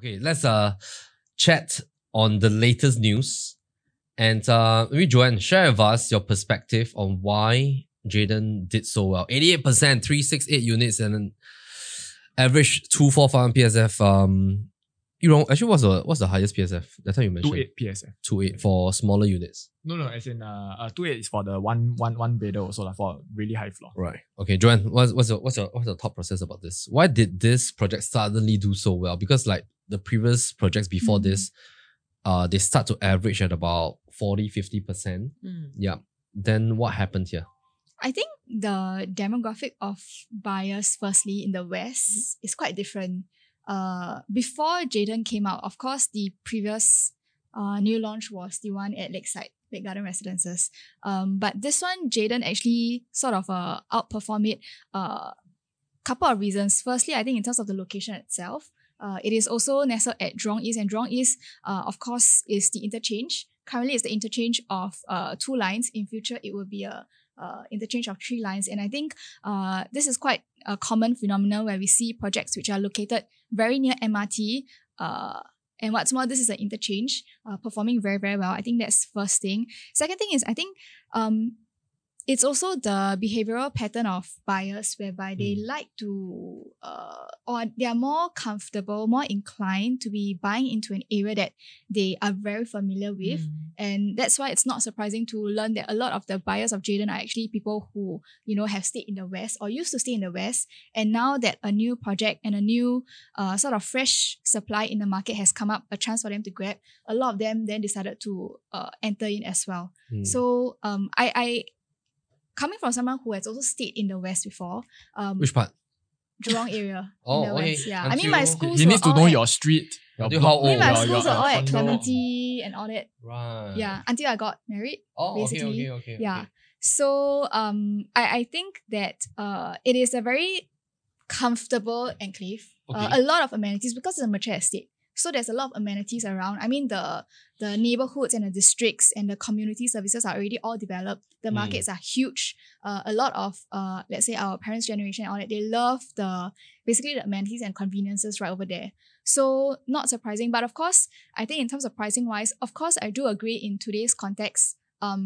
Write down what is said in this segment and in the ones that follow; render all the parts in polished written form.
Okay, let's chat on the latest news. And maybe Joanne, share with us your perspective on why Jayden did so well. 88%, 368 units, and an average 245 PSF. Actually, what's the highest PSF? That time you mentioned 2.8 PSF. 2.8 for smaller units. No, as in 2.8 is for the one bedder also, like for really high floor. Right. Okay, Joanne, what's your thought process about this? Why did this project suddenly do so well? Because like the previous projects before this, they start to average at about 40-50%. Yeah. Then what happened here? I think the demographic of buyers, firstly, in the West is quite different. Before Jayden came out, of course, the previous new launch was the one at Lakeside, Lake Garden Residences. But this one, Jayden actually sort of outperformed it. Couple of reasons. Firstly, I think in terms of the location itself, it is also nestled at Jurong East, and Jurong East, of course, is the interchange. Currently, it's the interchange of 2 lines. In future, it will be a interchange of 3 lines. And I think this is quite a common phenomenon where we see projects which are located very near MRT. And what's more, this is an interchange performing very, very well. I think that's first thing. Second thing is, I think it's also the behavioral pattern of buyers whereby they like to, or they are more comfortable, more inclined to be buying into an area that they are very familiar with. And that's why it's not surprising to learn that a lot of the buyers of Jayden are actually people who, have stayed in the West or used to stay in the West. And now that a new project and a new sort of fresh supply in the market has come up, a chance for them to grab, a lot of them then decided to enter in as well. So I coming from someone who has also stayed in the West before. Which part? Jurong area. Oh, in the okay. West, yeah. Until I mean, my schools He were needs to all know at- your street. Your Until block, how I mean, my old? schools were all at condo. Clementi and all that. Right. Yeah, until I got married. Oh, basically. okay. Yeah. Okay. So I think that it is a very comfortable enclave. Okay. A lot of amenities because it's a mature estate. So there's a lot of amenities around. I mean, the neighborhoods and the districts and the community services are already all developed. The markets are huge. A lot of, let's say our parents' generation and all that, they love basically the amenities and conveniences right over there. So not surprising. But of course, I think in terms of pricing wise, of course, I do agree in today's context,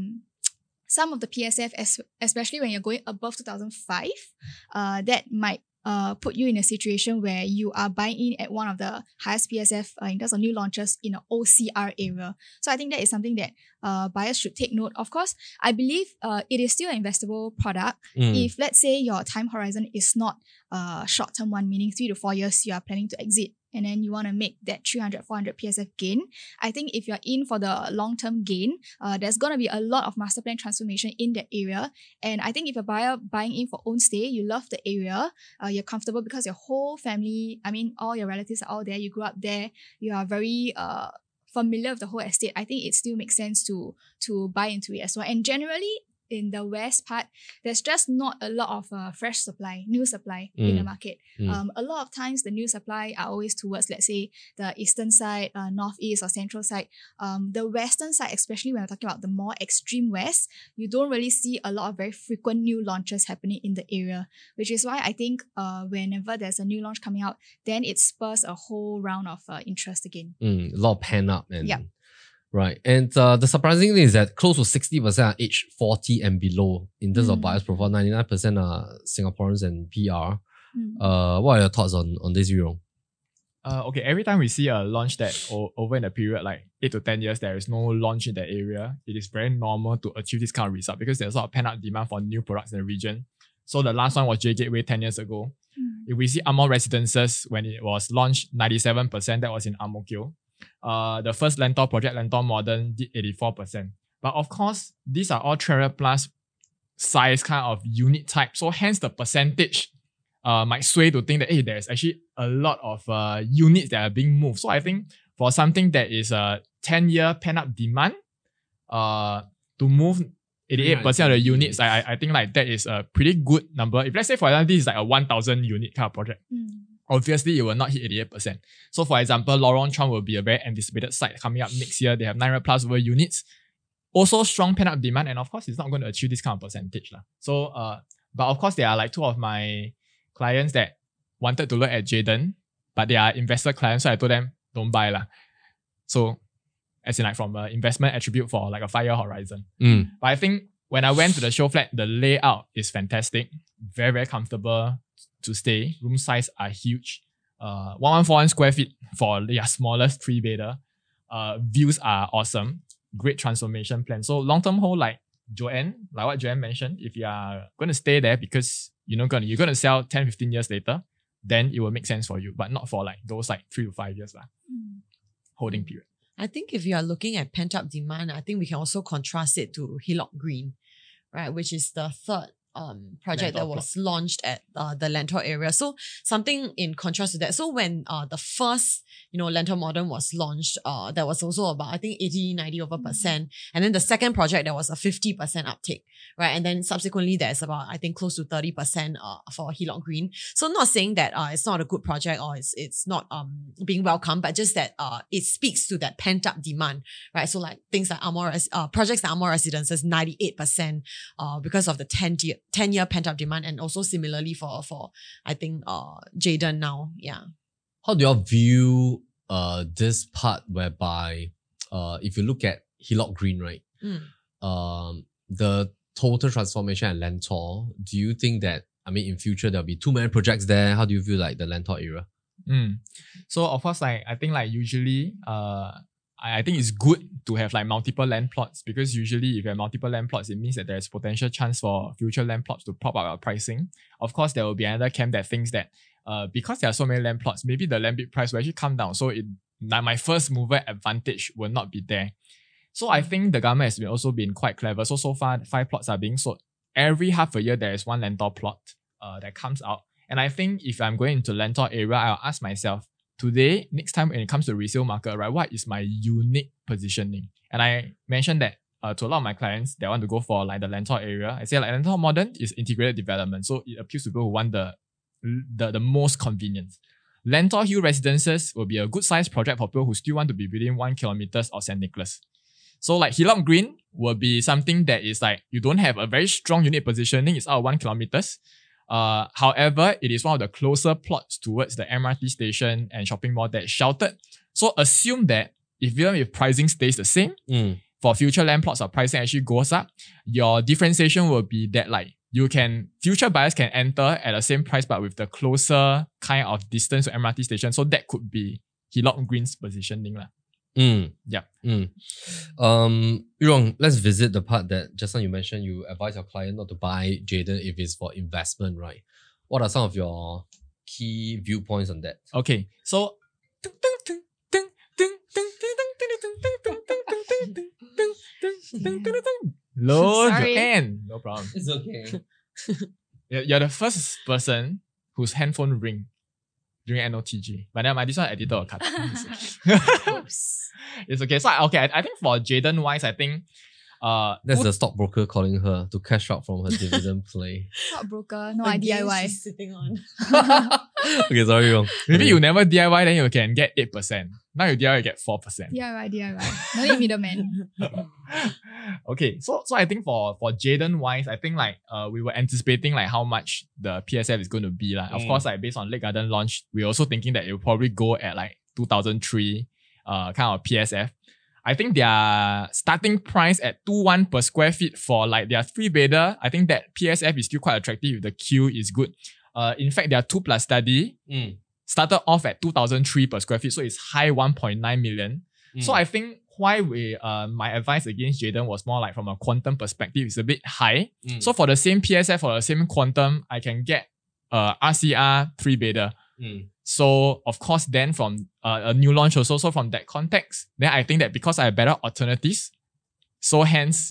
some of the PSF, especially when you're going above 2005, that might put you in a situation where you are buying in at one of the highest PSF in terms of new launches in an OCR area. So I think that is something that buyers should take note. Of course, I believe it is still an investable product. If let's say your time horizon is not short-term one, meaning 3 to 4 years, you are planning to exit and then you want to make that 300, 400 PSF gain. I think if you're in for the long-term gain, there's going to be a lot of master plan transformation in that area. And I think if a buyer buying in for own stay, you love the area, you're comfortable because your whole family, I mean, all your relatives are all there, you grew up there, you are very familiar with the whole estate. I think it still makes sense to buy into it as well. And generally, in the West part, there's just not a lot of fresh supply, new supply in the market. A lot of times the new supply are always towards, let's say, the eastern side, northeast or central side. The western side, especially when we're talking about the more extreme west, you don't really see a lot of very frequent new launches happening in the area, which is why I think whenever there's a new launch coming out, then it spurs a whole round of interest again. A lot of pen up and Yeah. right. And the surprising thing is that close to 60% are age 40 and below in terms of buyers profile. 99% are Singaporeans and PR. What are your thoughts on this, Yurong? Okay, every time we see a launch that over in a period like 8 to 10 years, there is no launch in that area, it is very normal to achieve this kind of result because there's a lot of pent-up demand for new products in the region. So the last one was J Gateway 10 years ago. If we see Amour Residences, when it was launched, 97%, that was in Ang Mo Kio. The first Lentor project, Lentor Modern, did 84%. But of course, these are all 300 plus size kind of unit type. So hence the percentage might sway to think that, hey, there's actually a lot of units that are being moved. So I think for something that is a 10-year pent-up demand, to move 88% of the units, I think like that is a pretty good number. If let's say, for example, this is like a 1,000 unit kind of project, obviously it will not hit 88%. So for example, Lorong Chuan will be a very anticipated site coming up next year. They have 900 plus over units. Also strong pent-up demand, and of course it's not going to achieve this kind of percentage. So, but of course there are like 2 of my clients that wanted to look at Jayden, but they are investor clients, so I told them, don't buy lah. So, as in like from an investment attribute for like a 5-year horizon. Mm. But I think when I went to the show flat, the layout is fantastic. Very, very comfortable to stay. Room size are huge. 1141 square feet for their smallest 3-bedder. Views are awesome. Great transformation plan. So long-term hold, like Joanne, like what Joanne mentioned, if you are going to stay there because you're going to sell 10, 15 years later, then it will make sense for you. But not for like those like 3 to 5 years holding period. I think if you are looking at pent-up demand, I think we can also contrast it to Hillock Green, right, which is the third project Lentor that was launched at the Lentor area. So something in contrast to that. So when the first, Lentor Modern was launched, there was also about, I think 80-90%. And then the second project, there was a 50% uptake, right? And then subsequently, there's about, I think, close to 30% for Hillock Green. So not saying that it's not a good project or it's not being welcomed, but just that it speaks to that pent-up demand, right? So like things like projects like Amor Residences, 98% because of the 10-year pent-up demand, and also similarly for I think Jayden now. Yeah. How do you all view this part whereby if you look at Hillock Green, right? The total transformation at Lentor, do you think that, in future there'll be too many projects there? How do you view like the Lentor area? So of course, like I think like usually I think it's good to have like multiple land plots, because usually if you have multiple land plots, it means that there's potential chance for future land plots to prop up our pricing. Of course, there will be another camp that thinks that because there are so many land plots, maybe the land bid price will actually come down. So my first mover advantage will not be there. So I think the government has also been quite clever. So far, 5 plots are being sold. Every half a year, there is one Lentor plot that comes out. And I think if I'm going into Lentor area, I'll ask myself, today, next time when it comes to resale market, right, what is my unique positioning? And I mentioned that to a lot of my clients, they want to go for like the Lentor area. I say like Lentor Modern is integrated development. So it appeals to people who want the most convenience. Lentor Hill Residences will be a good size project for people who still want to be within 1 kilometer of St. Nicholas. So like Hillock Green will be something that is like, you don't have a very strong unit positioning, it's out of 1 kilometer. However, it is one of the closer plots towards the MRT station and shopping mall that's sheltered. So assume that even if pricing stays the same, for future land plots or pricing actually goes up, your differentiation will be that like future buyers can enter at the same price but with the closer kind of distance to MRT station. So that could be Hillock Green's positioning lah. Yeah. Yurong, let's visit the part that just now you mentioned you advise your client not to buy Jayden if it's for investment, right? What are some of your key viewpoints on that? Okay, so Hello, Joanne. No problem. It's okay. You're the first person whose handphone ring during NOTG. But then this one editor will cut. Oops. It's okay. So I think for Jayden wise, I think that's the stockbroker calling her to cash out from her dividend play. Stockbroker, no, I DIY. She's sitting on. Okay, sorry, Yurong. Maybe you never DIY, then you can get 8%. Now you DIY, you get 4%. DIY. No need middleman. Okay, so I think for Jayden wise, I think like we were anticipating like how much the PSF is going to be like. Of course, like based on Lake Garden launch, we're also thinking that it will probably go at like 2003 kind of PSF. I think their starting price at 2.1 per square feet for like their 3-bedder, I think that PSF is still quite attractive if the queue is good. In fact, their 2+ study started off at 2003 per square feet, so it's high 1.9 million. So I think why my advice against Jayden was more like from a quantum perspective, it's a bit high. So for the same PSF, for the same quantum, I can get RCR 3-bedder. So of course, then from a new launch also, so from that context, then I think that because I have better alternatives, so hence,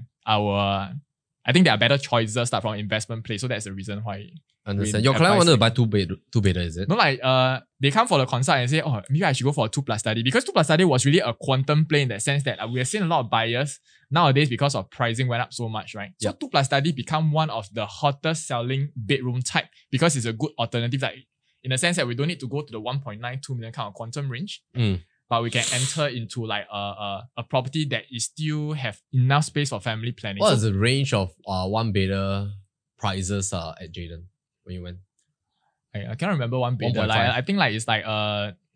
I think there are better choices start from investment play. So that's the reason why. Understand. Your client wanted to buy 2-bedder, is it? No, they come for the consult and say, maybe I should go for a 2+ study, because 2+ study was really a quantum play in that sense that we have seen a lot of buyers nowadays because of pricing went up so much, right? So 2+ study become one of the hottest selling bedroom type because it's a good alternative, like in the sense that we don't need to go to the 1.92 million kind of quantum range, but we can enter into like a property that is still have enough space for family planning. What is the range of 1-bedder prices at Jayden when you went? I can't remember 1-bedder. Like, I think like it's like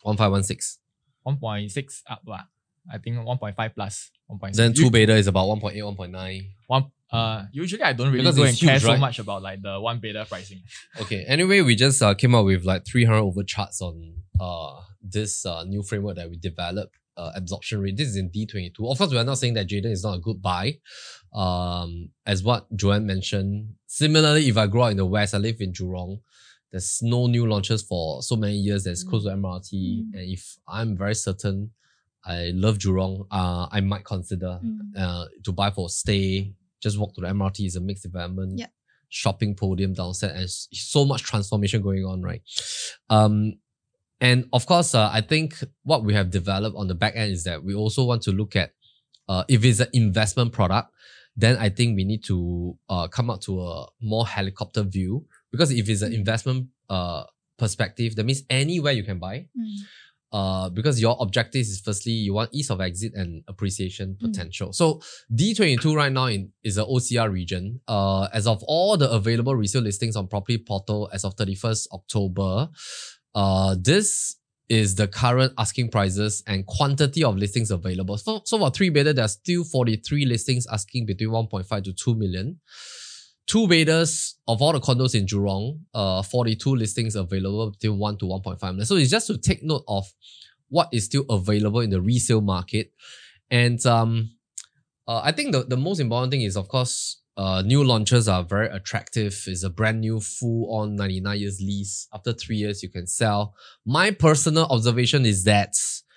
1516. 1.6 up lah. I think 1.5 plus 1.6. Then 2 beta is about 1.8, 1.9. Usually I don't really Because go it's and care huge, so right? much about like the 1 beta pricing. Okay. Anyway, we just came up with like 300 over charts on this new framework that we developed. Absorption rate. This is in D22. Of course, we are not saying that Jayden is not a good buy. As what Joanne mentioned, similarly, if I grow up in the West, I live in Jurong. There's no new launches for so many years. That's close to MRT, and if I'm very certain I love Jurong, I might consider to buy for stay. Just walk to the MRT is a mixed development. Yeah. Shopping podium downstairs, and so much transformation going on, right? And of course, I think what we have developed on the back end is that we also want to look at if it's an investment product, then I think we need to come up to a more helicopter view, because if it's an investment perspective, that means anywhere you can buy. Because your objective is firstly, you want ease of exit and appreciation potential. So D22 right now is an OCR region. As of all the available resale listings on Property Portal as of 31st October, this is the current asking prices and quantity of listings available. So for 3 beta, there's still 43 listings asking between 1.5 to 2 million. 2 betas of all the condos in Jurong, 42 listings available between 1 to 1.5 million. So it's just to take note of what is still available in the resale market. And I think the most important thing is, of course, new launches are very attractive. It's a brand new full-on 99 years lease. After 3 years, you can sell. My personal observation is that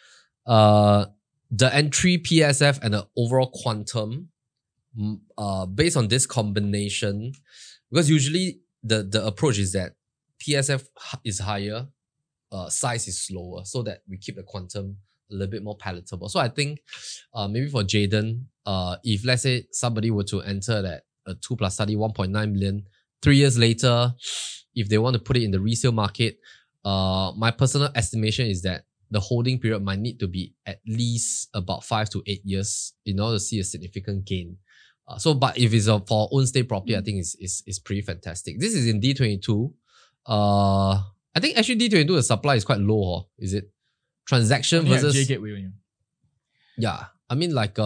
the entry PSF and the overall quantum, based on this combination, because usually the approach is that PSF is higher, size is slower, so that we keep the quantum a little bit more palatable. So I think maybe for Jayden, if let's say somebody were to enter that a 2 plus study 1.9 million, 3 years later, if they want to put it in the resale market, my personal estimation is that the holding period might need to be at least about 5 to 8 years in order to see a significant gain. But if it's for own stay property, I think it's pretty fantastic. This is in D22. I think actually D22, the supply is quite low, is it? Transaction Only at versus... J Gateway only. Yeah, I mean like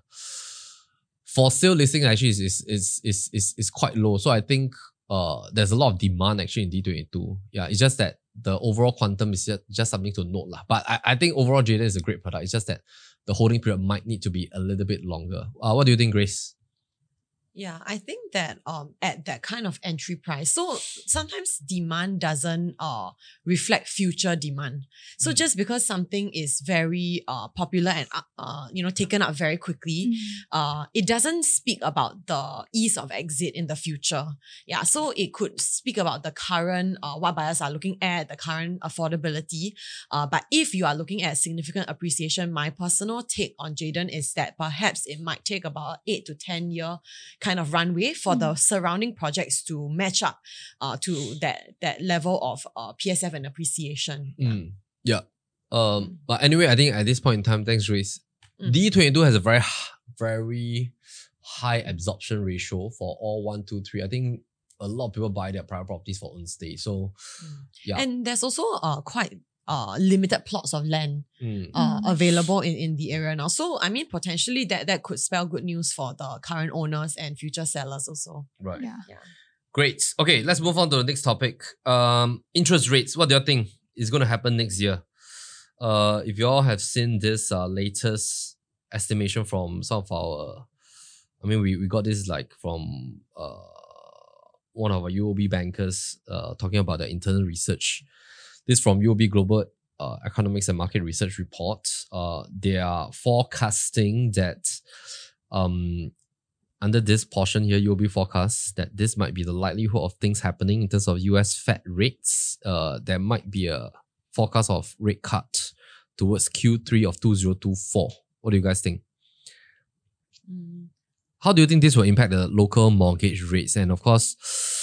for sale listing actually is quite low. So I think there's a lot of demand actually in D22. Yeah, it's just that the overall quantum is just something to note lah. But I think overall Jayden is a great product. It's just that the holding period might need to be a little bit longer. What do you think, Grace? Yeah, I think that at that kind of entry price, so sometimes demand doesn't reflect future demand. So just because something is very popular and taken up very quickly, it doesn't speak about the ease of exit in the future. Yeah, so it could speak about the current what buyers are looking at, the current affordability. But if you are looking at significant appreciation, my personal take on Jayden is that perhaps it might take about 8 to 10 year kind of runway for the surrounding projects to match up to that level of PSF and appreciation. Yeah. But anyway, I think at this point in time, thanks, Grace. D22 has a very, very high absorption ratio for all 1, 2, 3. I think a lot of people buy their private properties for own stay. So, yeah. And there's also quite limited plots of land available in the area now. So, I mean, potentially that could spell good news for the current owners and future sellers also. Right. Yeah. Great. Okay, let's move on to the next topic. Interest rates. What do you think is going to happen next year? If you all have seen this latest estimation from some of our, we got this like from one of our UOB bankers talking about the internal research. This from UOB Global Economics and Market Research Report. They are forecasting that under this portion here, UOB forecasts that this might be the likelihood of things happening in terms of US Fed rates. There might be a forecast of rate cut towards Q3 of 2024. What do you guys think? How do you think this will impact the local mortgage rates? And of course,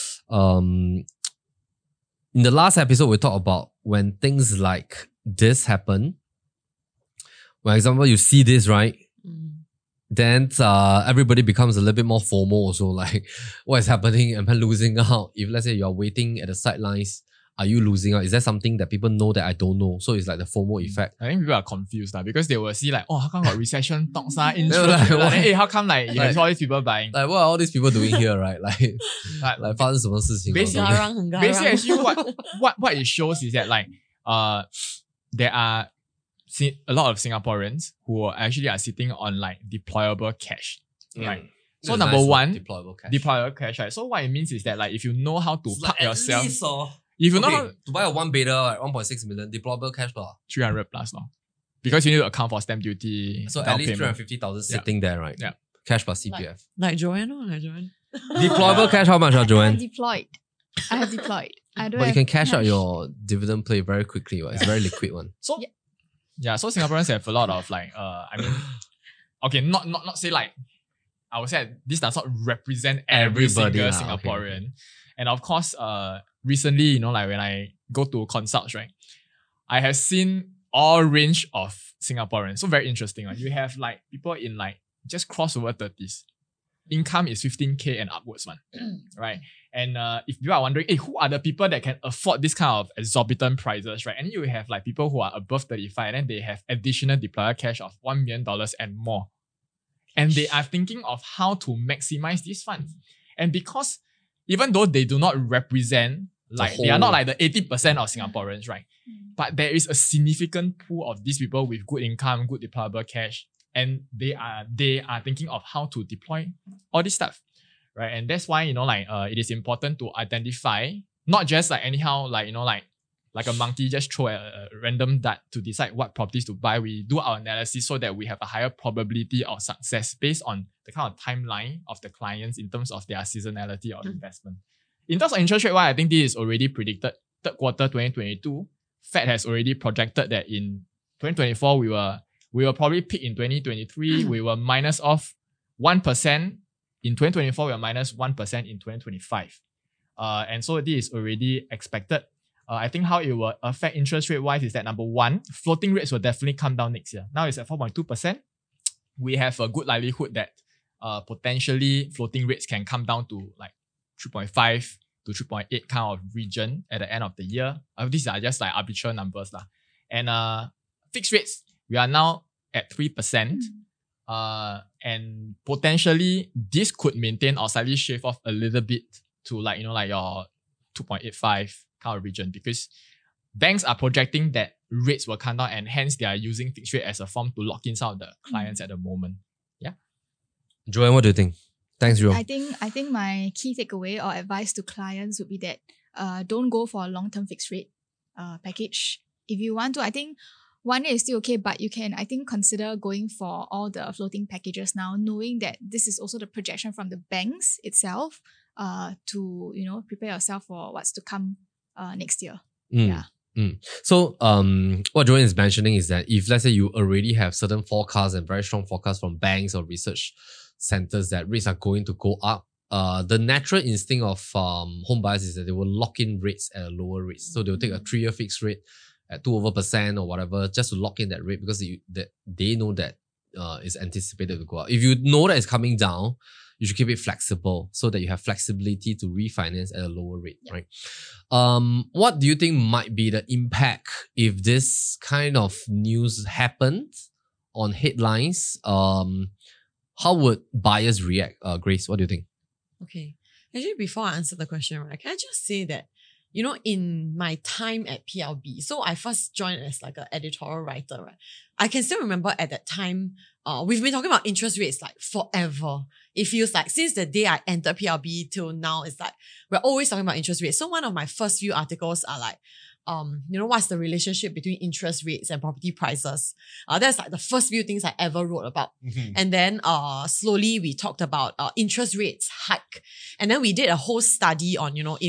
in the last episode, we talked about when things like this happen. For example, you see this, right? Then everybody becomes a little bit more FOMO also, like what is happening? Am I losing out? If let's say you're waiting at the sidelines, Are you losing out? Is there something that people know that I don't know? So it's like the FOMO effect. I think people are confused because they will see like, oh, how come got recession talks, interest like, rate, why? hey, how come like you Like- have all these people buying? Like, what are all these people doing here, right? Like, Like, 发生什么事情？ Basically- 很 garang. Basically, actually, what it shows is that like there are a lot of Singaporeans who actually are sitting on like deployable cash, right? So That's number nice, one, deployable cash. deployable cash, right? So what it means is that like if you know how to It's park like at yourself, least, if you know okay, how to buy a 1 beta, like 1.6 million, deployable cash lah. 300 plus now, because you need to account for stamp duty, So down at least payment. 350,000 Yeah. sitting there, right? Yeah. Cash plus CPF. Like Joanne, like Joanne. Deployable cash, how much, I have Joanne? deployed. I have deployed. I don't But you have can cash out cash. your dividend play very quickly. Right? It's a very liquid one. So Yeah. so Singaporeans have a lot of like I mean, okay, not say like, I would say this does not represent every Everybody single lah, okay, Singaporean. okay. And of course, recently, you know, like when I go to consults, right, I have seen all range of Singaporeans. So very interesting. Right? You have like people in like just crossover 30s. Income is 15K and upwards, man. Right? And if you are wondering, hey, who are the people that can afford this kind of exorbitant prices, right? And you have like people who are above 35 and then they have additional deployable cash of $1 million and more. And they are thinking of how to maximize these funds. And because even though they do not represent, like they are not whole- like the 80% of Singaporeans, right? But there is a significant pool of these people with good income, good deployable cash, and they are thinking of how to deploy all this stuff, right? And that's why, you know, like it is important to identify, not just like anyhow, like, you know, like a monkey just throw a random dart to decide what properties to buy. We do our analysis so that we have a higher probability of success based on the kind of timeline of the clients in terms of their seasonality of investment. In terms of interest rate, I think this is already predicted. Third quarter 2022, Fed has already projected that in 2024 we will probably peak in 2023. We will minus off 1%. In 2024, we are minus 1% in 2025. And so this is already expected. I think how it will affect interest rate wise is that number one, floating rates will definitely come down next year. Now it's at 4.2%. We have a good likelihood that potentially floating rates can come down to like 3.5 to 3.8 kind of region at the end of the year. These are just like arbitrary numbers lah. And fixed rates, we are now at 3%. And potentially this could maintain or slightly shave off a little bit to like, you know, like your 2.85 kind of region, because banks are projecting that rates will come down and hence they are using fixed rate as a form to lock in some of the clients at the moment. Yeah. Joanne, what do you think? Thanks, Joanne. I think my key takeaway or advice to clients would be that don't go for a long-term fixed rate package. If you want to, I think 1 year is still okay, but you can, I think, consider going for all the floating packages now, knowing that this is also the projection from the banks itself to, you know, prepare yourself for what's to come next year. Yeah. So, what Joanne is mentioning is that if let's say you already have certain forecasts and very strong forecasts from banks or research centers that rates are going to go up, the natural instinct of home buyers is that they will lock in rates at a lower rate. So they'll take a 3-year fixed rate at 2% or whatever just to lock in that rate because they know that is anticipated to go up. If you know that it's coming down, you should keep it flexible so that you have flexibility to refinance at a lower rate, right? What do you think might be the impact if this kind of news happened on headlines? How would buyers react? Grace, what do you think? Okay. Actually, before I answer the question, right, can I just say that, you know, in my time at PLB, so I first joined as like an editorial writer, right? I can still remember at that time, we've been talking about interest rates like forever. It feels like since the day I entered PLB till now, it's like we're always talking about interest rates. So one of my first few articles are like, you know, what's the relationship between interest rates and property prices? That's like the first few things I ever wrote about. And then slowly we talked about interest rates hike. And then we did a whole study on, you know,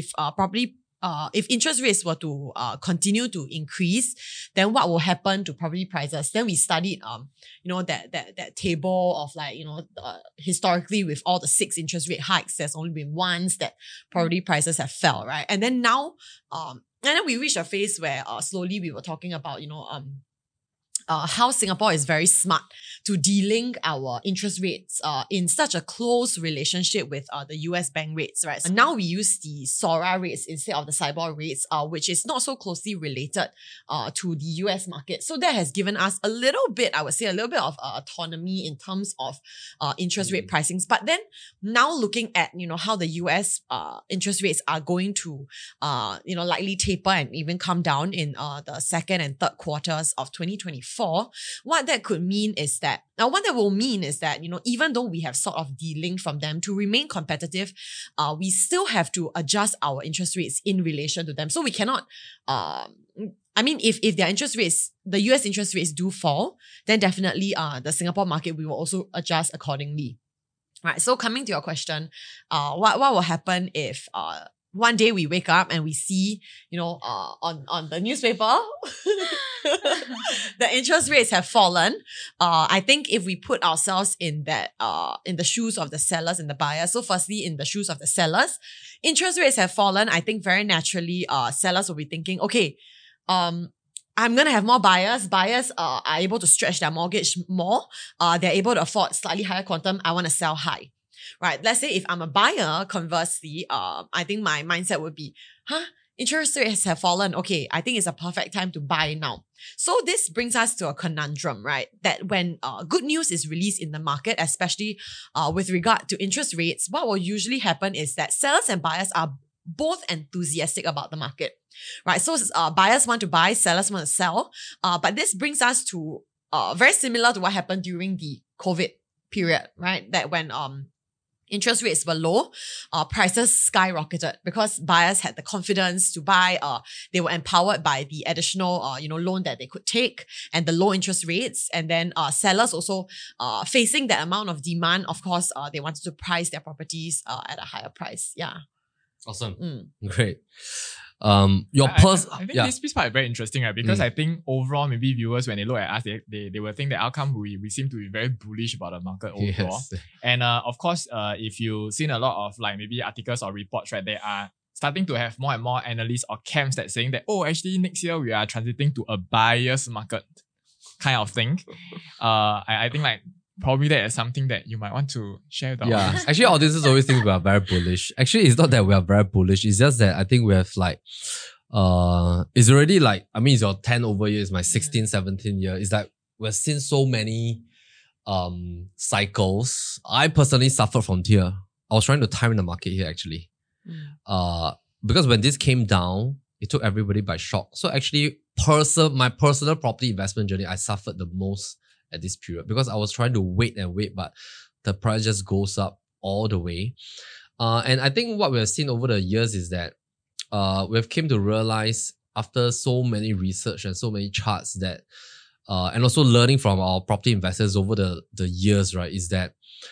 if interest rates were to continue to increase, then what will happen to property prices? Then we studied, you know, that table of like, you know, historically with all the 6 interest rate hikes, there's only been once that property prices have fell, right? And then now, and then we reached a phase where slowly we were talking about, you know, how Singapore is very smart to delink our interest rates in such a close relationship with the US bank rates, right? So now we use the SORA rates instead of the SIBOR rates, which is not so closely related to the US market. So that has given us a little bit, I would say, a little bit of autonomy in terms of interest rate pricings. But then now looking at, how the US interest rates are going to, likely taper and even come down in the second and third quarters of 2024, what that will mean is that, even though we have sort of delinked from them to remain competitive, we still have to adjust our interest rates in relation to them. So we cannot, if their interest rates, the US interest rates do fall, then definitely the Singapore market, we will also adjust accordingly. Right. So coming to your question, what will happen if one day we wake up and we see, on the newspaper, the interest rates have fallen. I think if we put ourselves in that, in the shoes of the sellers and the buyers. So firstly, in the shoes of the sellers, interest rates have fallen. I think very naturally, sellers will be thinking, okay, I'm going to have more buyers. Buyers are able to stretch their mortgage more. They're able to afford slightly higher quantum. I want to sell high. Right. Let's say if I'm a buyer, conversely, I think my mindset would be, interest rates have fallen. Okay, I think it's a perfect time to buy now. So this brings us to a conundrum, right? That when good news is released in the market, especially with regard to interest rates, what will usually happen is that sellers and buyers are both enthusiastic about the market, right? So buyers want to buy, sellers want to sell. But this brings us to very similar to what happened during the COVID period, right? That when interest rates were low, prices skyrocketed because buyers had the confidence to buy. They were empowered by the additional, loan that they could take and the low interest rates. And then sellers also facing that amount of demand, of course, they wanted to price their properties at a higher price. Yeah. Awesome. Great. I think this part is very interesting, right? Because I think overall, maybe viewers, when they look at us, they will think the outcome, we seem to be very bullish about the market overall. Yes. And of course, if you've seen a lot of maybe articles or reports, right, they are starting to have more and more analysts or camps that saying that, actually next year we are transiting to a buyer's market kind of thing. I think probably that is something that you might want to share with Yeah, actually audiences always think we are very bullish. Actually, it's not that we are very bullish. It's just that I think we have it's already it's your 10 over years, my 16, 17 year. It's like we've seen so many cycles. I personally suffered from here. I was trying to time the market here actually. Because when this came down, it took everybody by shock. So actually, my personal property investment journey, I suffered the most at this period because I was trying to wait, but the price just goes up all the way. And I think what we have seen over the years is that we've came to realize after so many research and so many charts that, and also learning from our property investors over the years, right, is that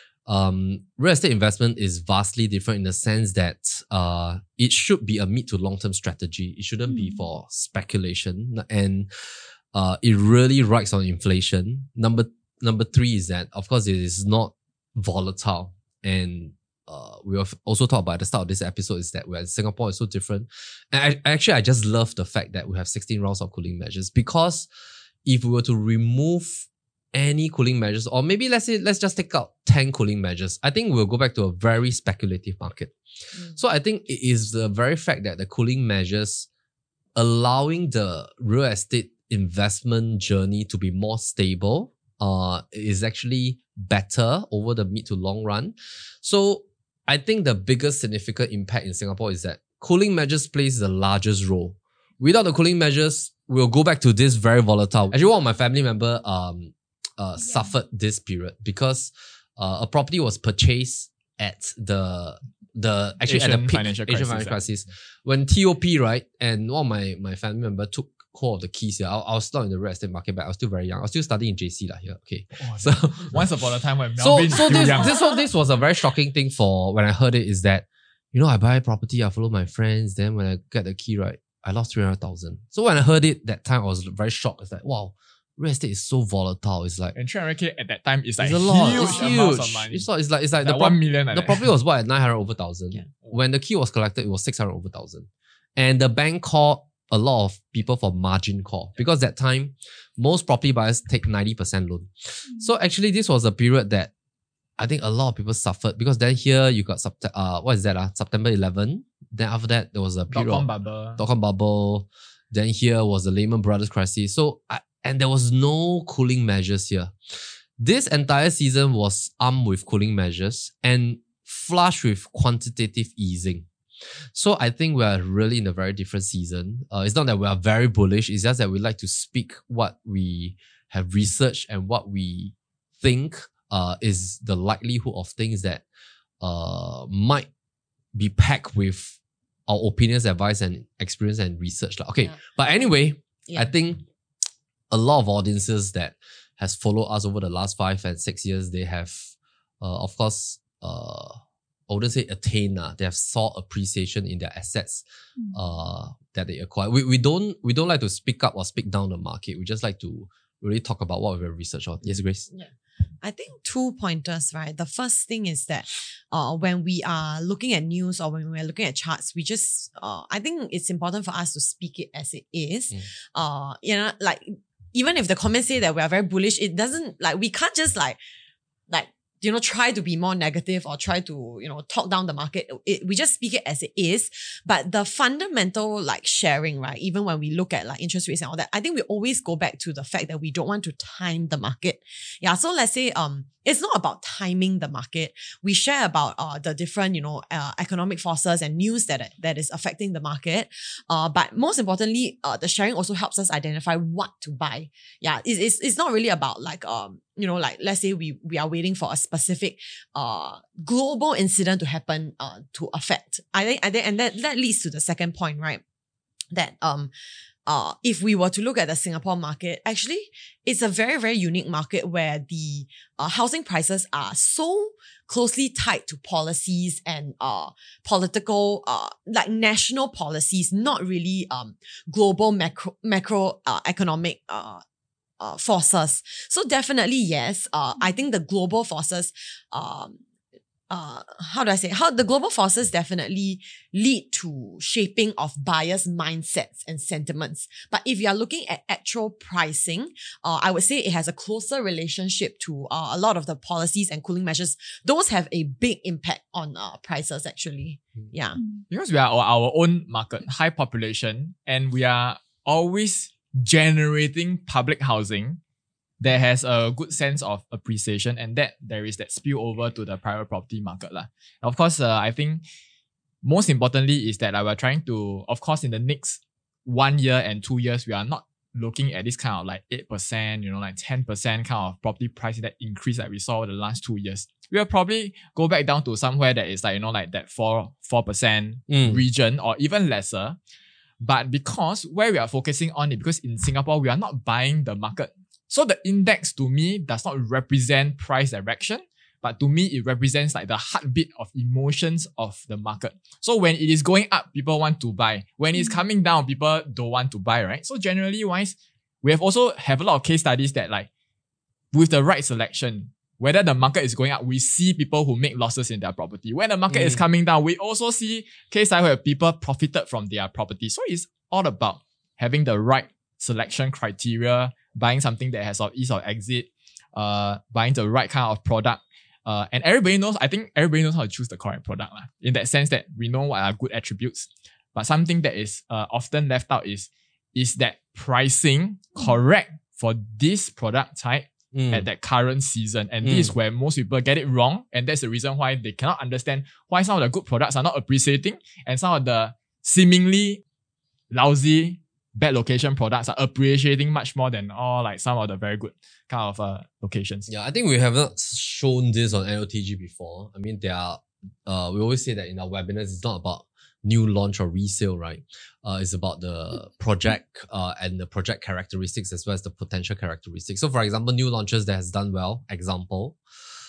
real estate investment is vastly different in the sense that it should be a mid to long-term strategy. It shouldn't be for speculation. And it really rides on inflation. Number three is that, of course, it is not volatile. And we have also talked about at the start of this episode is that Singapore is so different. And I just love the fact that we have 16 rounds of cooling measures, because if we were to remove any cooling measures, or maybe let's just take out 10 cooling measures, I think we'll go back to a very speculative market. So I think it is the very fact that the cooling measures allowing the real estate investment journey to be more stable is actually better over the mid to long run. So I think the biggest significant impact in Singapore is that cooling measures plays the largest role. Without the cooling measures, we'll go back to this very volatile. Actually, one of my family member suffered this period because a property was purchased at the peak financial crisis when TOP, right, and one of my family member took hold of the keys here. I was not in the real estate market, but I was still very young. I was still studying in JC here. Okay, so once upon a time when Melvin this was a very shocking thing for when I heard it is that, I buy property, I follow my friends, then when I get the key, right, I lost 300,000. So when I heard it that time, I was very shocked. It's like, wow, real estate is so volatile. It's like, and 300k at that time is like a lot. Huge amounts of money. It's like the 1 million. The property was bought at 900 over 1,000. Yeah. When the key was collected, it was 600 over 1,000. And the bank called a lot of people for margin call because that time most property buyers take 90% loan. So actually this was a period that I think a lot of people suffered because then here you got September 11. Then after that there was a period dot-com bubble. Then here was the Lehman Brothers crisis. And there was no cooling measures here. This entire season was armed with cooling measures and flush with quantitative easing. So I think we are really in a very different season. It's not that we are very bullish. It's just that we like to speak what we have researched and what we think is the likelihood of things that might be packed with our opinions, advice, and experience and research. Okay, but anyway, I think a lot of audiences that has followed us over the last 5 and 6 years, they have, of course, I wouldn't say attain. They have saw appreciation in their assets that they acquire. We don't like to speak up or speak down the market. We just like to really talk about what we've researched on. Yes, Grace? Yeah. I think 2 pointers, right? The first thing is that when we are looking at news or when we're looking at charts, we just, I think it's important for us to speak it as it is. Like, even if the comments say that we are very bullish, it doesn't, like, we can't just try to be more negative or try to, talk down the market. We just speak it as it is. But the fundamental sharing, right? Even when we look at interest rates and all that, I think we always go back to the fact that we don't want to time the market. Yeah. So let's say, it's not about timing the market. We share about the different, economic forces and news that is affecting the market. But most importantly, the sharing also helps us identify what to buy. Yeah, it's not really about let's say we are waiting for a specific global incident to happen to affect. I think and that leads to the second point, right? That if we were to look at the Singapore market, actually, it's a very, very unique market where the housing prices are so closely tied to policies and political, national policies, not really global macro economic forces. So definitely, yes, I think the global forces, how the global forces definitely lead to shaping of buyers' mindsets and sentiments. But if you are looking at actual pricing, I would say it has a closer relationship to a lot of the policies and cooling measures. Those have a big impact on prices actually. Yeah. Because we are our own market, high population, and we are always generating public housing that has a good sense of appreciation, and that there is that spill over to the private property market. Of course, I think most importantly is that we're trying to, of course, in the next 1 year and 2 years, we are not looking at this kind of 8%, 10% kind of property price that increase that we saw over the last 2 years. We will probably go back down to somewhere that is that 4% region or even lesser. But because where we are focusing on it, because in Singapore, we are not buying the market. So the index to me does not represent price direction, but to me, it represents the heartbeat of emotions of the market. So when it is going up, people want to buy. When it's coming down, people don't want to buy, right? So generally wise, we have a lot of case studies that with the right selection, whether the market is going up, we see people who make losses in their property. When the market is coming down, we also see case studies where people profited from their property. So it's all about having the right selection criteria, buying something that has ease of exit, buying the right kind of product. And I think everybody knows how to choose the correct product. In that sense that we know what are good attributes. But something that is often left out is that pricing correct for this product type at that current season. And this is where most people get it wrong. And that's the reason why they cannot understand why some of the good products are not appreciating and some of the seemingly lousy bad location products are appreciating much more than some of the very good kind of locations. Yeah, I think we have not shown this on NOTG before. I mean, we always say that in our webinars, it's not about new launch or resale, right? It's about the project and the project characteristics as well as the potential characteristics. So for example, new launches that has done well, example.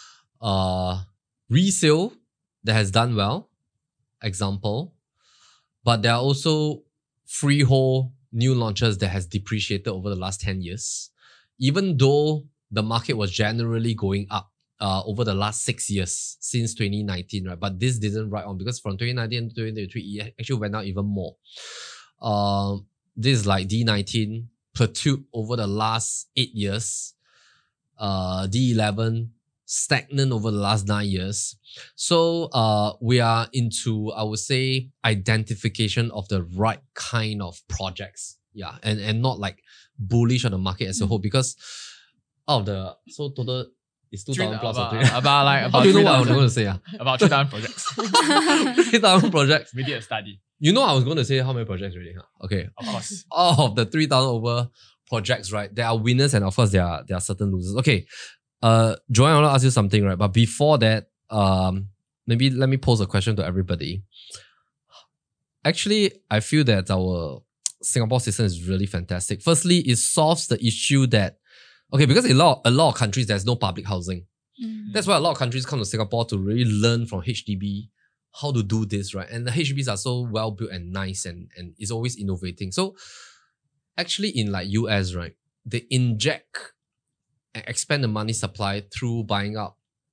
Resale that has done well, example. But there are also freehold new launches that has depreciated over the last 10 years. Even though the market was generally going up over the last 6 years since 2019, right? But this didn't ride on because from 2019 to 2023, it actually went down even more. this is like D19 plateaued over the last 8 years. D11 stagnant over the last 9 years. So we are into, I would say, identification of the right kind of projects. Yeah, and not like bullish on the market as a whole, because out of the total is 2,000 plus or 3,000. About How do you know what I 3,000. was going to say? About 3,000 projects. 3,000 projects. We did a study, You know I was going to say how many projects already. Huh? Okay. of course. All of the 3,000 over projects, right? There are winners and of course there are certain losers. Okay. Joanne, I want to ask you something, right? But before that, maybe let me pose a question to everybody. Actually, I feel that our Singapore system is really fantastic. Firstly, it solves the issue that, okay, because a lot of countries, there's no public housing. That's why a lot of countries come to Singapore to really learn from HDB how to do this, right? And the HDBs are so well built and nice and it's always innovating. So actually in like US, right, they inject and expand the money supply through buying up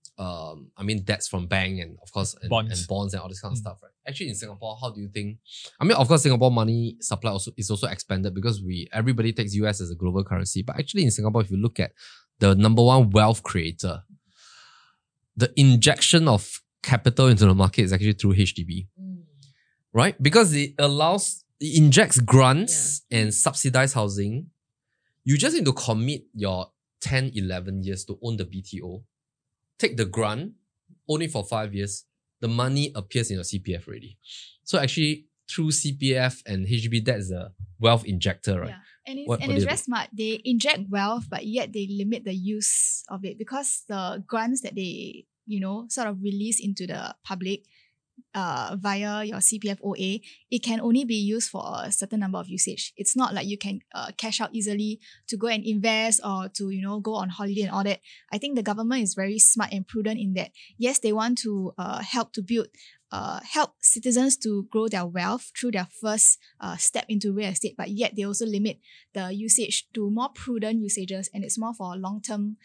debts from bank and of course and bonds and all this kind of stuff, right? Actually in Singapore, how do you think? I mean, of course, Singapore money supply is also expanded because everybody takes US as a global currency. But actually in Singapore, if you look at the number one wealth creator, the injection of capital into the market is actually through HDB, right? Because it injects grants and subsidized housing. You just need to commit your 10, 11 years to own the BTO. Take the grant, only for 5 years. The money appears in your CPF already. So actually, through CPF and HDB, that's a wealth injector, right? Yeah. And it's very smart. They inject wealth, but yet they limit the use of it because the grants that they, sort of release into the public via your CPF OA, it can only be used for a certain number of usage. It's not like you can cash out easily to go and invest or to, go on holiday and all that. I think the government is very smart and prudent in that. Yes, they want to help citizens to grow their wealth through their first step into real estate, but yet they also limit the usage to more prudent usages, and it's more for long-term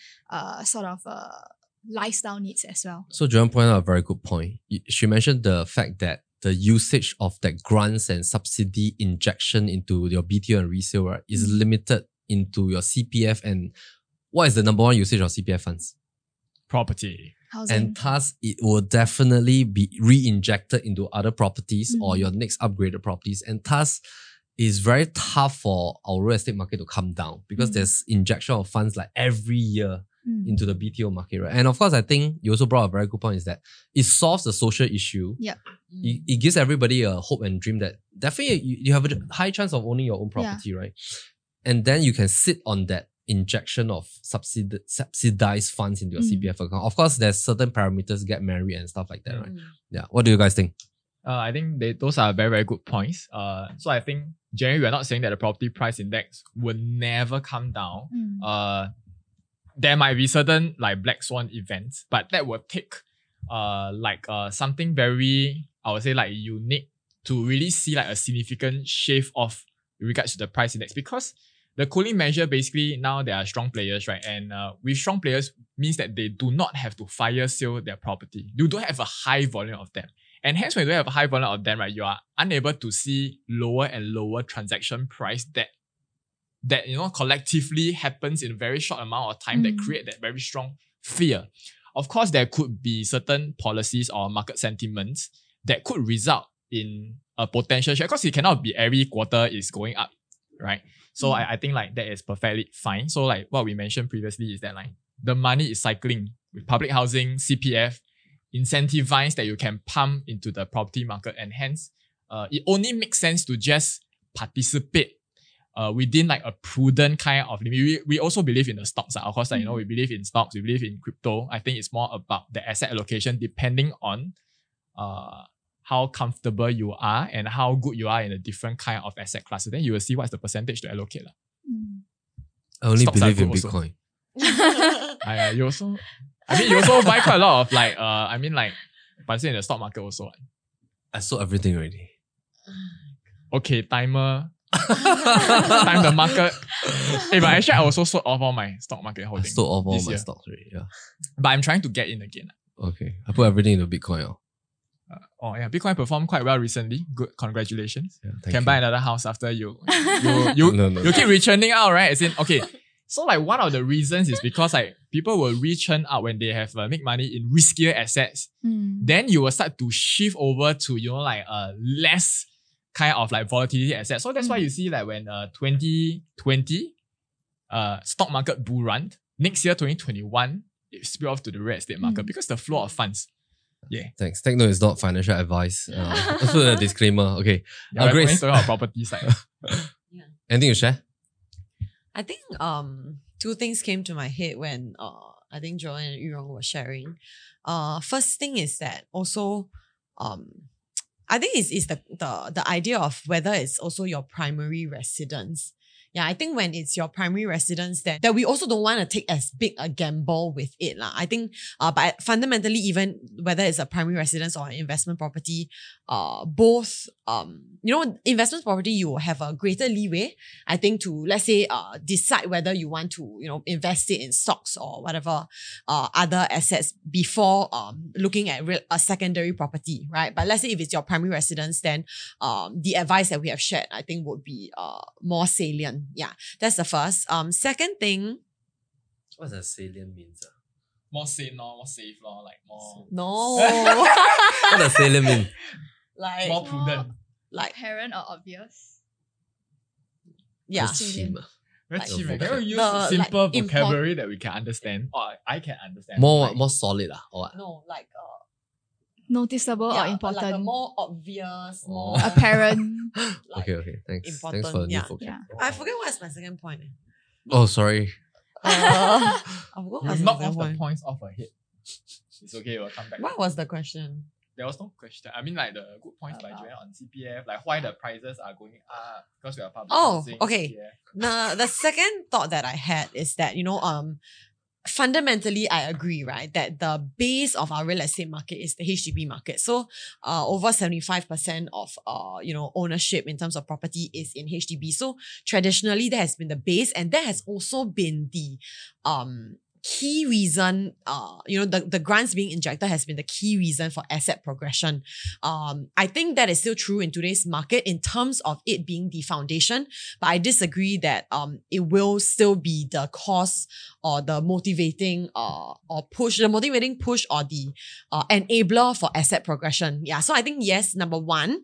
lifestyle needs as well. So Joanne pointed out a very good point. She mentioned the fact that the usage of that grants and subsidy injection into your BTO and resale, right, is limited into your CPF. And what is the number one usage of CPF funds? Property. Housing. And thus, it will definitely be re-injected into other properties or your next upgraded properties. And thus, it's very tough for our real estate market to come down because there's injection of funds like every year into the BTO market, right? And of course, I think you also brought a very good point, is that it solves the social issue. Yeah. It gives everybody a hope and dream that definitely you have a high chance of owning your own property, right? And then you can sit on that injection of subsidized funds into your CPF account. Of course, there's certain parameters, get married and stuff like that, right? Yeah. What do you guys think? I think those are very, very good points. So I think generally we're not saying that the property price index will never come down. There might be certain like black swan events, but that will take something very, I would say, like unique to really see like a significant shave off in regards to the price index, because the cooling measure, basically now there are strong players, right? And with strong players means that they do not have to fire sale their property. You don't have a high volume of them. And hence, when you don't have a high volume of them, right, you are unable to see lower and lower transaction price that collectively happens in a very short amount of time that create that very strong fear. Of course, there could be certain policies or market sentiments that could result in a potential share, because it cannot be every quarter is going up, right? So I think like that is perfectly fine. So like what we mentioned previously is that like the money is cycling with public housing, CPF, incentivize that you can pump into the property market, and hence it only makes sense to just participate within like a prudent kind of limit. We also believe in the stocks. Of course, like, we believe in stocks, we believe in crypto. I think it's more about the asset allocation depending on how comfortable you are and how good you are in a different kind of asset class. Then you will see what's the percentage to allocate. I only Stocks believe in also. Bitcoin. You also buy quite a lot of participate in the stock market also. I sold everything already. Okay, timer. Time the market. But actually I also sold off all my stock market I holdings. sold off all this my year. stocks already, yeah. But I'm trying to get in again. Okay. I put everything into Bitcoin. Bitcoin performed quite well recently. Good, congratulations. Yeah, thank Can you. buy another house after you No. you keep returning out, right? As in, okay. So like one of the reasons is because like people will return out when they have make money in riskier assets. Then you will start to shift over to like less kind of like volatility assets. So that's why you see like when 2020 stock market bull run, next year 2021 it spill off to the real estate market because the flow of funds. Yeah. Thanks. Take note, it's not financial advice. Let's put a disclaimer. Okay. We're Grace, talking about property side. anything to share? I think two things came to my head when I think Joanne and Yurong were sharing. First thing is that also I think it's the idea of whether it's also your primary residence. Yeah, I think when it's your primary residence that we also don't want to take as big a gamble with it. I think but fundamentally, even whether it's a primary residence or an investment property, both investment property, you will have a greater leeway, I think, to let's say decide whether you want to, invest it in stocks or whatever other assets before looking at a secondary property, right? But let's say if it's your primary residence, then the advice that we have shared, I think, would be more salient. Yeah, that's the first. Second thing. What does salient means? More sane, more safe, like more No. What does salient mean? Like more prudent. like Apparent or obvious? yeah. That's cheap. Very Like- cheap. the Can you use the, simple like, import- vocabulary that we can understand? Or I can understand. More Like, more solid or what? No, like Noticeable yeah, or important? like a more obvious, more Oh. Apparent. like, Okay. Thanks. important, Thanks for the new yeah. vocab. Yeah. I forget what's my second point. Oh, sorry. I forgot you what's my knock second off the point. points off her head. It's okay, we'll come back. What was the question? There was no question. I mean, like the good points by Joanne on CPF, like why the prices are going up because we are public. Oh, housing, okay. CPF. The second thought that I had is that, fundamentally, I agree, right, that the base of our real estate market is the HDB market. So, over 75% of, ownership in terms of property is in HDB. So, traditionally, that has been the base, and that has also been the, key reason, the grants being injected has been the key reason for asset progression. I think that is still true in today's market in terms of it being the foundation, but I disagree that it will still be the cause or the motivating push or the enabler for asset progression. Yeah, so I think yes, number one,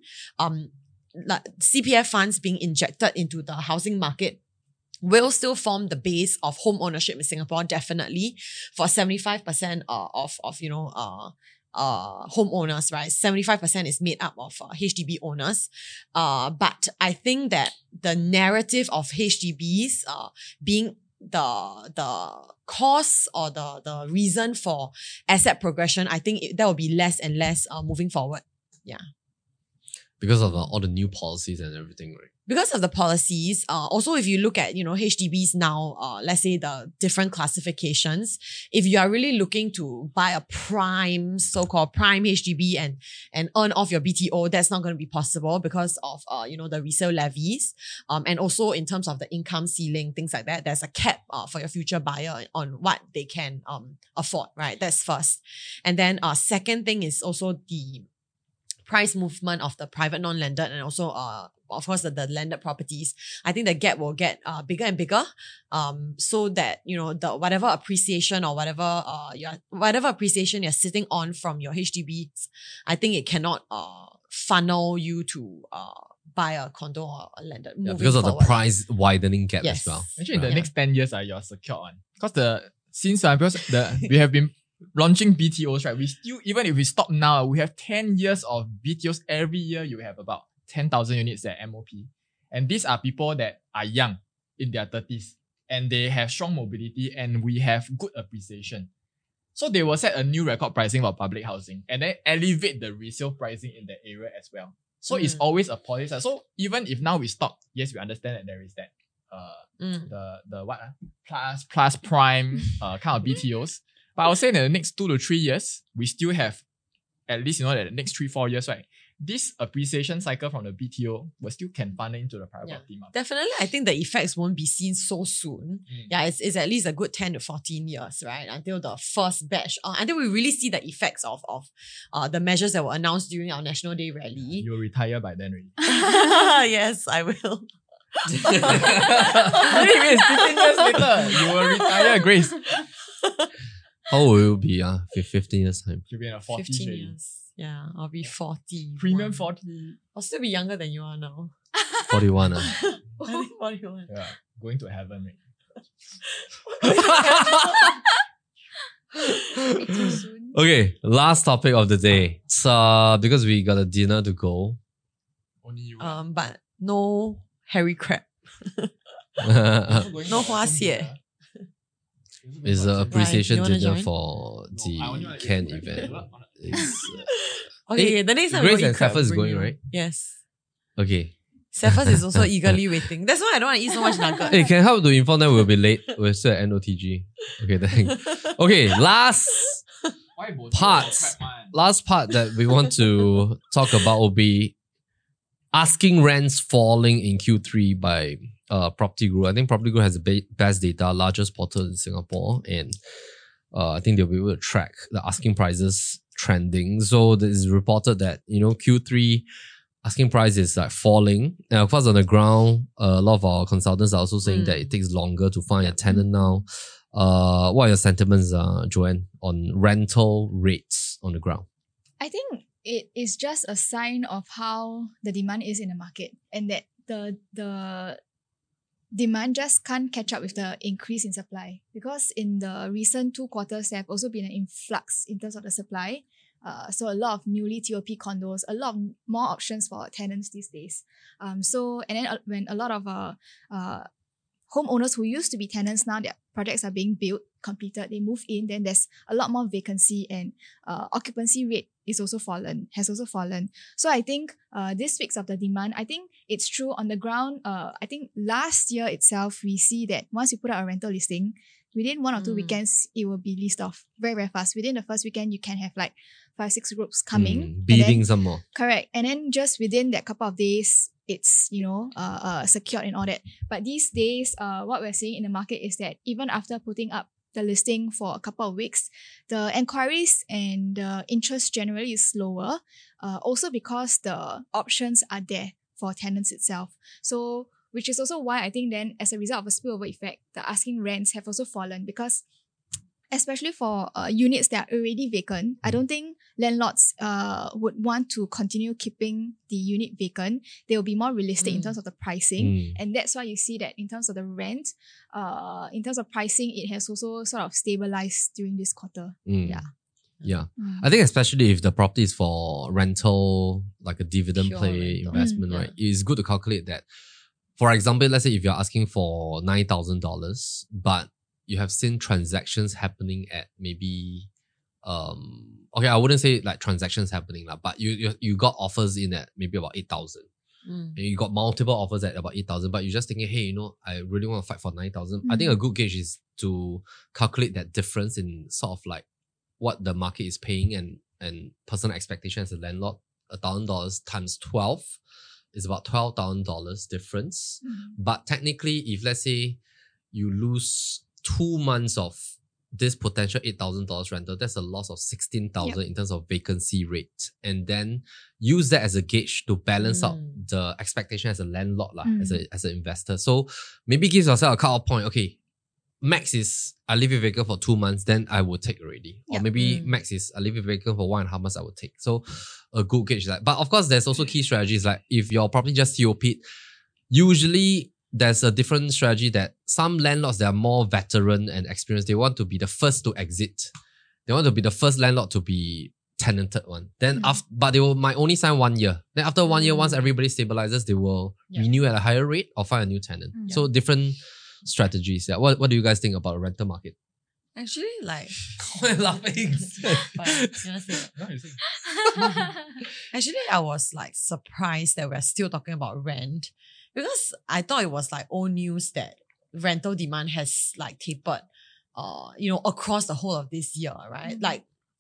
CPF funds being injected into the housing market will still form the base of home ownership in Singapore, definitely for 75% of homeowners, right? 75% is made up of HDB owners. But I think that the narrative of HDBs being the cause or the reason for asset progression, I think that will be less and less moving forward. Yeah. Because of all the new policies and everything, right? Because of the policies, also if you look at, HDBs now, let's say the different classifications, if you are really looking to buy a prime, so-called prime HDB and earn off your BTO, that's not going to be possible because of, the resale levies. And also in terms of the income ceiling, things like that, there's a cap for your future buyer on what they can afford, right? That's first. And then second thing is also the price movement of the private non-landed and also of course the landed properties. I think the gap will get bigger and bigger, so that the whatever appreciation or whatever appreciation you're sitting on from your HDBs, I think it cannot funnel you to buy a condo or a landed. Yeah, moving because of forward. the price widening gap Yes. as well. Actually, in the Yeah. next 10 years, you're secure on. Because we have been launching BTOs, right? We still, even if we stop now, we have 10 years of BTOs. Every year, you have about 10,000 units at MOP. And these are people that are young, in their 30s, and they have strong mobility, and we have good appreciation. So they will set a new record pricing for public housing and then elevate the resale pricing in that area as well. So it's always a policy. So even if now we stop, yes, we understand that there is that plus prime kind of BTOs. But I would say in the next 2 to 3 years, we still have at least, the next 3-4 years, right? this appreciation cycle from the BTO will still can funnel into the private Yeah. property market. Definitely, I think the effects won't be seen so soon. Yeah, it's at least a good 10 to 14 years, right? Until the first batch, until we really see the effects of the measures that were announced during our National Day rally. You'll retire by then already. Yes, I will. Maybe it's 15 years later. You will retire, Grace. How will you be 15 years time? You'll be in a 40s 15 already. years. Yeah, I'll be 40. Premium Wow. 40. I'll still be younger than you are now. 41. I think 41. Yeah, going to heaven. Right? Way too soon. Okay, last topic of the day. So because we got a dinner to go. Only you. But no hairy crab. It's no Hua Xie. an appreciation you wanna dinner join? for the Ken event. It's, Okay, the next time we Grace go and eat crab, Cephas is bring going, you. right? Yes. Okay. Cephas is also eagerly waiting. That's why I don't want to eat so much nugget. Hey, can help to inform them we'll be late. We're still at NOTG. Okay, thanks. Okay, last parts. Last part that we want to talk about will be asking rents falling in Q3 by Property Guru. I think Property Guru has the best data, largest portal in Singapore, and I think they'll be able to track the asking prices trending. So it is reported that Q3 asking price is like falling. And of course, on the ground, a lot of our consultants are also saying that it takes longer to find a tenant now. What are your sentiments, Joanne, on rental rates on the ground? I think it is just a sign of how the demand is in the market, and that the demand just can't catch up with the increase in supply, because in the recent 2 quarters there have also been an influx in terms of the supply. So a lot of newly TOP condos, a lot more options for tenants these days. And then when a lot of homeowners who used to be tenants, now their projects are being built, completed, they move in, then there's a lot more vacancy, and occupancy rate has also fallen. So I think this speaks of the demand. I think it's true on the ground. I think last year itself, we see that once you put out a rental listing, within 1 or 2 weekends, it will be leased off very, very fast. Within the first weekend, you can have like 5-6 groups coming. Bidding some more. Correct. And then just within that couple of days, it's, secured and all that. But these days, what we're seeing in the market is that even after putting up the listing for a couple of weeks, the inquiries and the interest generally is slower. Also because the options are there for tenants itself. So, which is also why I think then as a result of a spillover effect, the asking rents have also fallen, because especially for units that are already vacant, I don't think landlords would want to continue keeping the unit vacant. They will be more realistic in terms of the pricing. And that's why you see that in terms of the rent, in terms of pricing, it has also sort of stabilized during this quarter. Yeah. I think especially if the property is for rental, like a dividend Pure play rental. investment, right? It's good to calculate that. For example, let's say if you're asking for $9,000, but you have seen transactions happening at maybe, okay, I wouldn't say like transactions happening, but you got offers in at maybe about 8,000. And you got multiple offers at about 8,000, but you're just thinking, hey, I really want to fight for 9,000. I think a good gauge is to calculate that difference in sort of like what the market is paying and personal expectation as a landlord. $1,000 times 12 is about $12,000 difference. But technically, if let's say you lose 2 months of this potential $8,000 rental, that's a loss of 16,000 in terms of vacancy rate. And then use that as a gauge to balance out the expectation as a landlord, as an investor. So maybe give yourself a cut-off point. Okay, max is I leave it vacant for 2 months, then I will take already. Or maybe max is I leave it vacant for 1.5 months, I will take. So a good gauge. But of course, there's also key strategies. Like if your property just TOP'd, usually there's a different strategy that some landlords that are more veteran and experienced, they want to be the first to exit. They want to be the first landlord to be tenanted one. Then but they might only sign 1 year. Then after 1 year, once everybody stabilizes, they will renew at a higher rate or find a new tenant. So different strategies. Yeah. What do you guys think about the rental market? Actually, like, We're laughing. fine. You wanna say it? No, you say. Actually, I was like surprised that we're still talking about rent, because I thought it was like old news that rental demand has like tapered, across the whole of this year, right? Like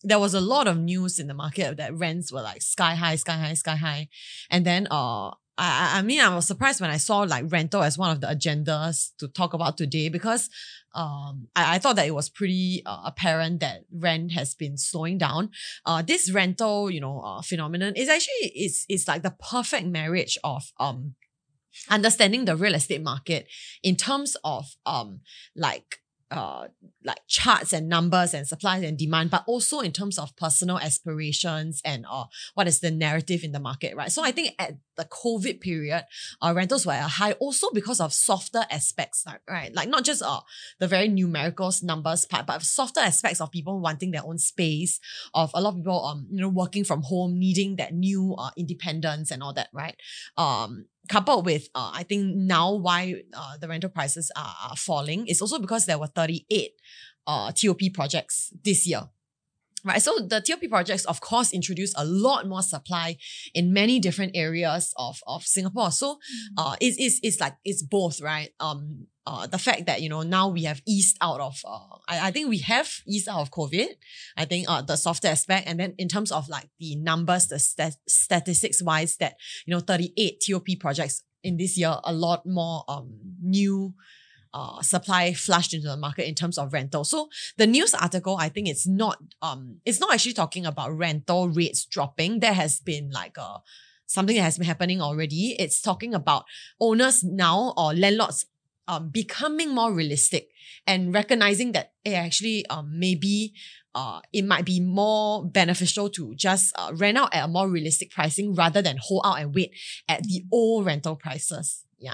there was a lot of news in the market that rents were like sky high, sky high, sky high. And then I mean, I was surprised when I saw like rental as one of the agendas to talk about today, because I thought that it was pretty apparent that rent has been slowing down. This rental, phenomenon is actually it's like the perfect marriage of understanding the real estate market in terms of like charts and numbers and supply and demand, but also in terms of personal aspirations and what is the narrative in the market, right? So I think at the COVID period, rentals were at a high also because of softer aspects, right? Like not just the very numerical numbers part, but softer aspects of people wanting their own space, of a lot of people working from home, needing that new independence and all that, right? Coupled with, I think now why the rental prices are falling is also because there were 38 TOP projects this year. Right, so the TOP projects, of course, introduce a lot more supply in many different areas of Singapore. So, it's both, right? The fact that now we have eased out of, I think we have eased out of COVID. I think the softer aspect, and then in terms of like the numbers, the statistics wise, that 38 TOP projects in this year, a lot more new supply flushed into the market in terms of rental. So the news article, I think it's not actually talking about rental rates dropping. There has been like something that has been happening already. It's talking about owners now or landlords becoming more realistic and recognizing that actually maybe it might be more beneficial to just rent out at a more realistic pricing rather than hold out and wait at the old rental prices. Yeah.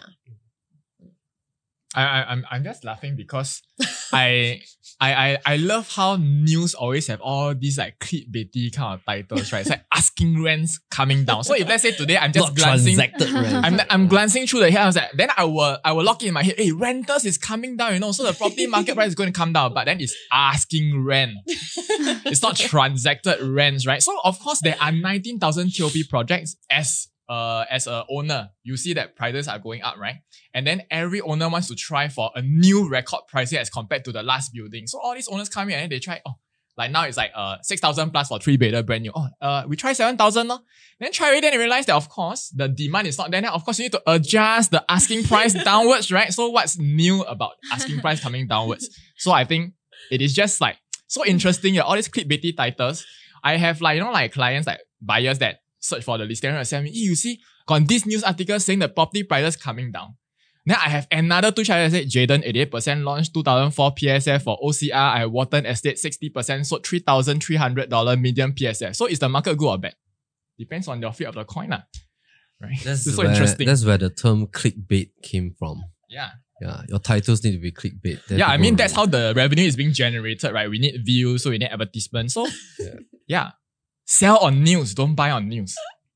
I'm just laughing because I love how news always have all these like clickbaity kind of titles, right? It's like asking rents coming down. So if let's say today I'm just Not glancing, transacted rent. I'm glancing through the head, I was like, then I will lock it in my head, hey, rentals is coming down, so the property market price is going to come down, but then it's asking rent. It's not transacted rents, right? So of course there are 19,000 TOP projects as an owner, you see that prices are going up, right? And then every owner wants to try for a new record pricing as compared to the last building. So all these owners come in and they try, like now it's like 6,000 plus for 3-bedder brand new. We try 7,000, no? Then try it and realize that of course the demand is not there. Then of course you need to adjust the asking price downwards, right? So what's new about asking price coming downwards? So I think it is just like so interesting. All these clickbaity titles. I have like clients, like buyers that search for the listing and send me, you see, got this news article saying the property prices coming down. Then I have another two channels that say Jayden 88% launched 2004 PSF for OCR. I have Watten Estate 60% sold $3,300 median PSF. So is the market good or bad? Depends on your flip of the coin, right? That's so interesting. That's where the term clickbait came from. Yeah. Yeah, your titles need to be clickbait. Yeah, I mean, that's how the revenue is being generated, right? We need views, so we need advertisement. So, yeah. Sell on news, don't buy on news.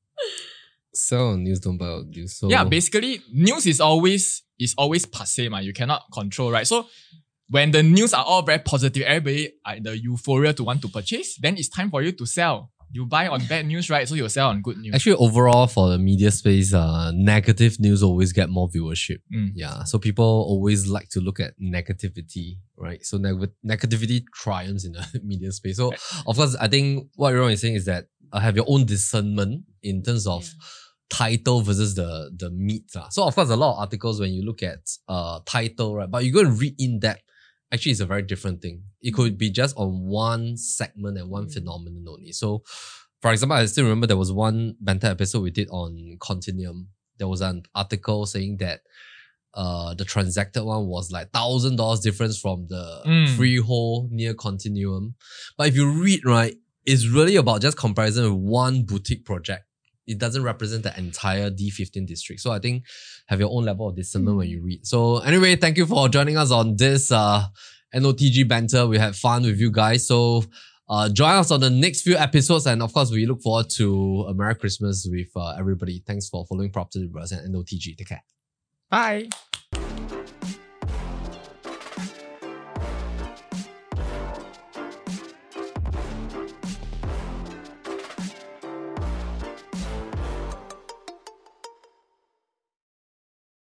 Sell on news, don't buy on news. So yeah, basically, news is always passé, you cannot control, right? So when the news are all very positive, everybody are in the euphoria to want to purchase, then it's time for you to sell. You buy on bad news, right? So you'll sell on good news. Actually, overall for the media space, negative news always get more viewership. Yeah, so people always like to look at negativity, right? So negativity triumphs in the media space. So of course, I think what everyone is saying is that have your own discernment in terms of title versus the meat. So of course, a lot of articles when you look at title, right? But you go and read in depth, actually it's a very different thing. It could be just on one segment and one phenomenon only. So for example, I still remember there was one banter episode we did on Continuum. There was an article saying that the transacted one was like $1,000 difference from the freehold near Continuum. But if you read, right, it's really about just comparison with one boutique project. It doesn't represent the entire D15 district. So I think have your own level of discernment when you read. So anyway, thank you for joining us on this NOTG banter. We had fun with you guys. So join us on the next few episodes. And of course, we look forward to a Merry Christmas with everybody. Thanks for following Property Brothers and NOTG. Take care. Bye.